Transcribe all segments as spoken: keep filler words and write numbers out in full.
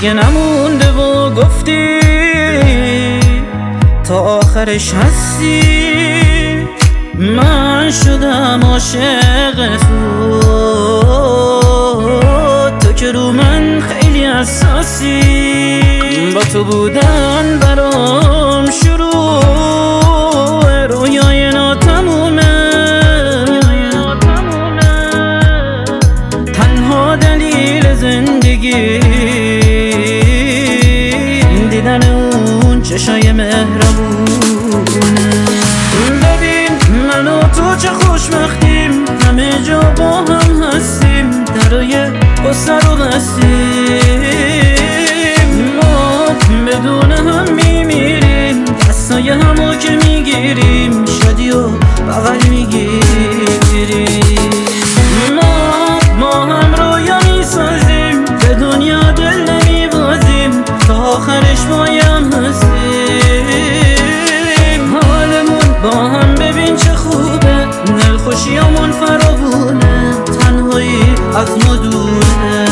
دیگه نمونده و گفتی تا آخرش هستی. من شدم عاشق تو، تو که رو من خیلی حساسی. با تو بودن برام شروع رویای ناتمومه، تنها دلیل زندگی دیدن اون چشای مهربونه. ببین من و تو چه خوشبختیم، همه جا با هم هستیم، درای قصه رو بستیم. ما بدون هم میمیریم، دستای همو که میگیریم شادی و بغل میگیریم. ما ما هم رویا میسازیم، به دنیا دل نمیبازیم، تا آخرش بایم هستیم. حالمون با هم ببین چه خوبه، دلخوشیامون فراوونه، تنهایی از ما دوره.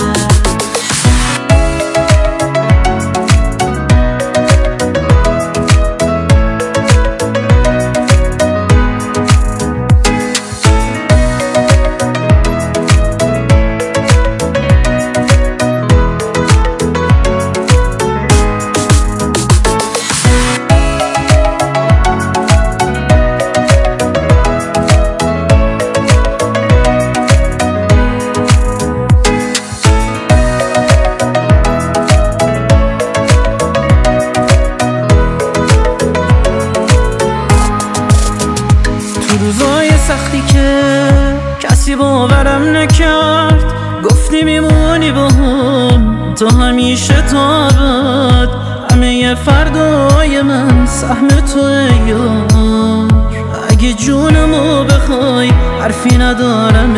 روزای سختی که کسی باورم نکرد، گفتی میمونی با هم تا همیشه تا ابد. همه فردای من سهم توه یار، اگه جونمو بخوای حرفی ندارم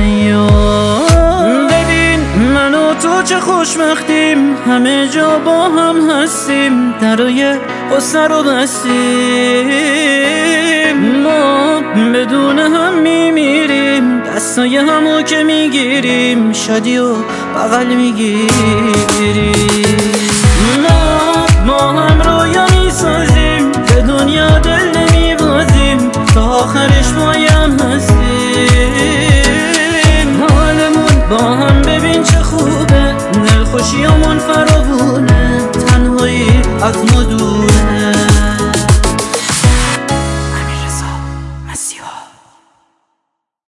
یار. ببین من و تو چه خوشبختیم، همه جا با هم هستیم، درای قصه رو بستیم. ما بدون هم میمیریم، دستای همو که میگیریم شادی و بغل میگیریم. ما ما هم رویا میسازیم، به دنیا دل نمیبازیم، تا آخرش بایم هستیم. حالمون با هم ببین چه خوبه، دلخوشیامون فراوونه، تنهایی از ما